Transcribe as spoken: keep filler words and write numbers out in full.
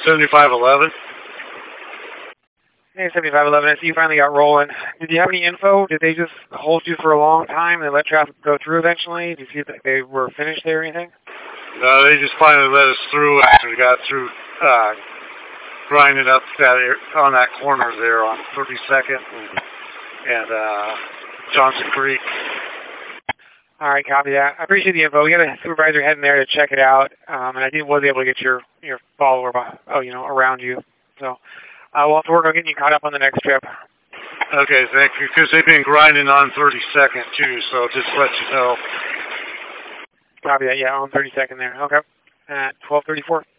seventy-five eleven. Hey, seventy-five eleven, I see you finally got rolling. Did you have any info? Did they just hold you for a long time and let traffic go through eventually? Did you see that they were finished there or anything? No, they just finally let us through after we got through uh, grinding up that air, on that corner there on thirty-second and, and uh, Johnson Creek. All right, copy that. I appreciate the info. We got a supervisor heading there to check it out, um, and I did was able to get your your follower, oh, you know, around you. So uh, we'll have to work on getting you caught up on the next trip. Okay, thank you. Because they've been grinding on thirty-second too, so just let you know. Copy that. Yeah, on thirty-second there. Okay. At twelve thirty-four.